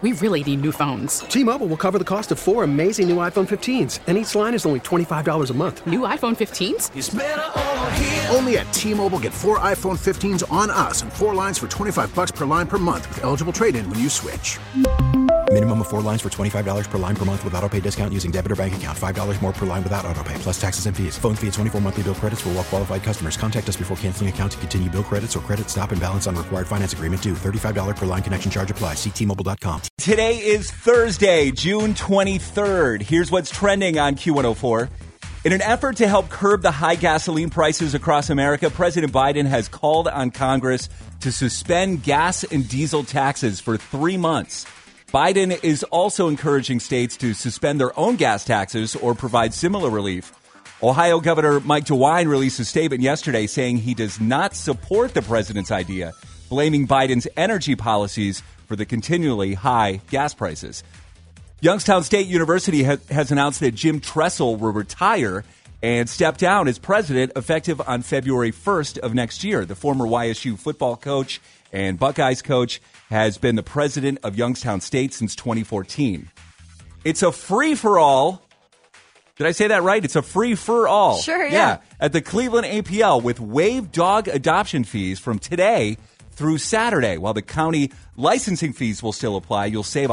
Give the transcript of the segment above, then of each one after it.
We really need new phones. T-Mobile will cover the cost of 4 amazing new iPhone 15s, and each line is only $25 a month. New iPhone 15s? It's better over here. Only at T-Mobile, get 4 iPhone 15s on us and 4 lines for $25 per line per month with eligible trade-in when you switch. Minimum of 4 lines for $25 per line per month with autopay discount using debit or bank account. $5 more per line without autopay, plus taxes and fees. Phone fee at 24 monthly bill credits for well-qualified customers. Contact us before canceling account to continue bill credits or credit stop and balance on required finance agreement due. $35 per line connection charge applies. See T-Mobile.com. Today is Thursday, June 23rd. Here's what's trending on Q104. In an effort to help curb the high gasoline prices across America, President Biden has called on Congress to suspend gas and diesel taxes for 3 months. Biden is also encouraging states to suspend their own gas taxes or provide similar relief. Ohio Governor Mike DeWine released a statement yesterday saying he does not support the president's idea, blaming Biden's energy policies for the continually high gas prices. Youngstown State University has announced that Jim Tressel will retire and step down as president effective on February 1st of next year. The former YSU football coach and Buckeyes coach has been the president of Youngstown State since 2014. It's a free-for-all. Did I say that right? It's a free-for-all. Sure, yeah. At the Cleveland APL with waived dog adoption fees from today through Saturday. While the county licensing fees will still apply, you'll save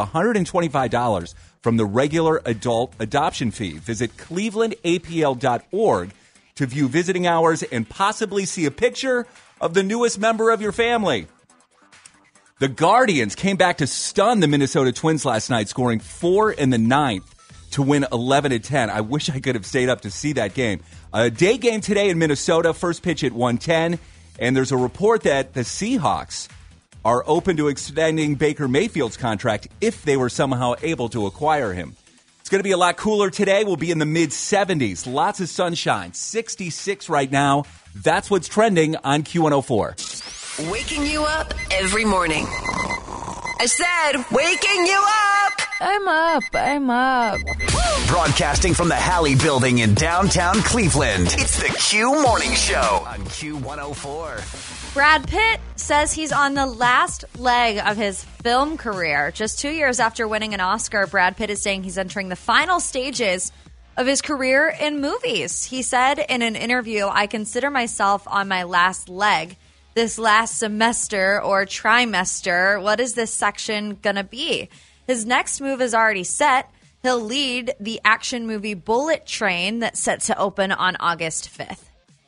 $125 from the regular adult adoption fee. Visit clevelandapl.org to view visiting hours and possibly see a picture of the newest member of your family. The Guardians came back to stun the Minnesota Twins last night, scoring 4 in the 9th to win 11-10. I wish I could have stayed up to see that game. A day game today in Minnesota, first pitch at 1:10, and there's a report that the Seahawks are open to extending Baker Mayfield's contract if they were somehow able to acquire him. It's going to be a lot cooler today. We'll be in the mid-70s. Lots of sunshine. 66 right now. That's what's trending on Q104. Waking you up every morning. I said, waking you up! I'm up. Broadcasting from the Halley Building in downtown Cleveland. It's the Q Morning Show on Q104. Brad Pitt says he's on the last leg of his film career. Just 2 years after winning an Oscar, Brad Pitt is saying he's entering the final stages of his career in movies. He said in an interview, "I consider myself on my last leg. This last semester or trimester, what is this section gonna be?" His next move is already set. He'll lead the action movie Bullet Train that's set to open on August 5th.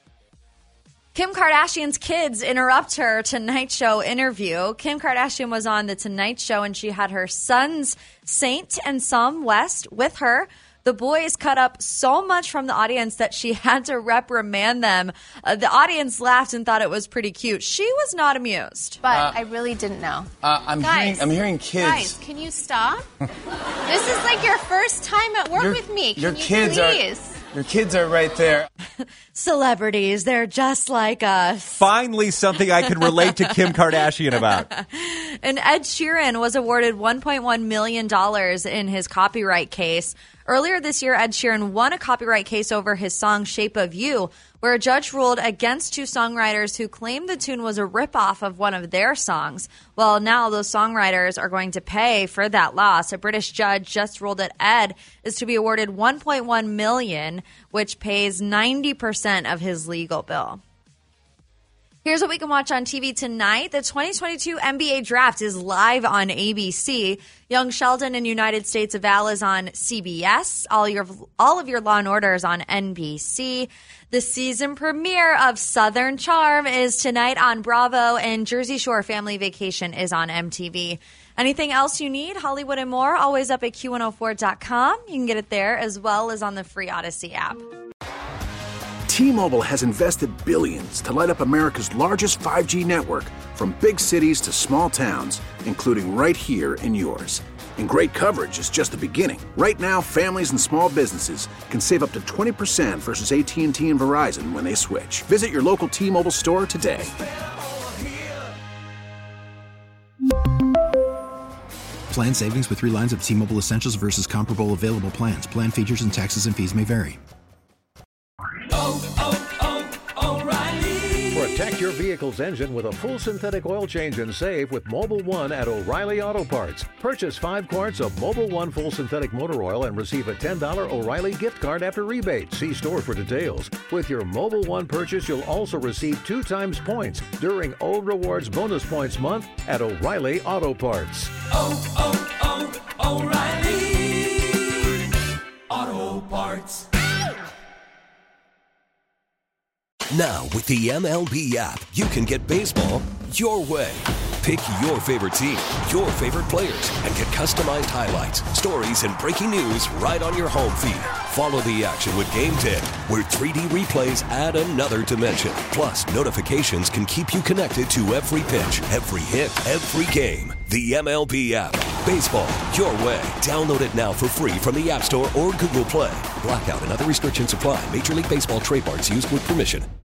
Kim Kardashian's kids interrupt her Tonight Show interview. Kim Kardashian was on the Tonight Show and she had her sons, Saint and Sam West, with her. The boys cut up so much from the audience that she had to reprimand them. The audience laughed and thought it was pretty cute. She was not amused. But I really didn't know. I'm hearing kids. Guys, can you stop? This is like your first time at work with me. Can you please? Your kids are right there. Celebrities, they're just like us. Finally, something I can relate to Kim Kardashian about. And Ed Sheeran was awarded $1.1 million in his copyright case. Earlier this year, Ed Sheeran won a copyright case over his song Shape of You, where a judge ruled against two songwriters who claimed the tune was a ripoff of one of their songs. Well, now those songwriters are going to pay for that loss. A British judge just ruled that Ed is to be awarded $1.1 million, which pays 90% of his legal bill. Here's what we can watch on TV tonight. The 2022 NBA Draft is live on ABC. Young Sheldon and United States of Val is on CBS. All of your Law & Order is on NBC. The season premiere of Southern Charm is tonight on Bravo, and Jersey Shore Family Vacation is on MTV. Anything else you need, Hollywood and more, always up at Q104.com. You can get it there as well as on the free Odyssey app. T-Mobile has invested billions to light up America's largest 5G network, from big cities to small towns, including right here in yours. And great coverage is just the beginning. Right now, families and small businesses can save up to 20% versus AT&T and Verizon when they switch. Visit your local T-Mobile store today. Plan savings with 3 lines of T-Mobile Essentials versus comparable available plans. Plan features and taxes and fees may vary. O'Reilly. Protect your vehicle vehicle's engine with a full synthetic oil change and save with Mobil 1 at O'Reilly Auto Parts. Purchase 5 quarts of Mobil 1 full synthetic motor oil and receive a $10 O'Reilly gift card after rebate. See store for details. With your Mobil 1 purchase, you'll also receive 2 times points during O Rewards Bonus Points Month at O'Reilly Auto Parts. O'Reilly Auto Parts. Now, with the MLB app, you can get baseball your way. Pick your favorite team, your favorite players, and get customized highlights, stories, and breaking news right on your home feed. Follow the action with Game 10, where 3D replays add another dimension. Plus, notifications can keep you connected to every pitch, every hit, every game. The MLB app. Baseball your way. Download it now for free from the App Store or Google Play. Blackout and other restrictions apply. Major League Baseball trademarks used with permission.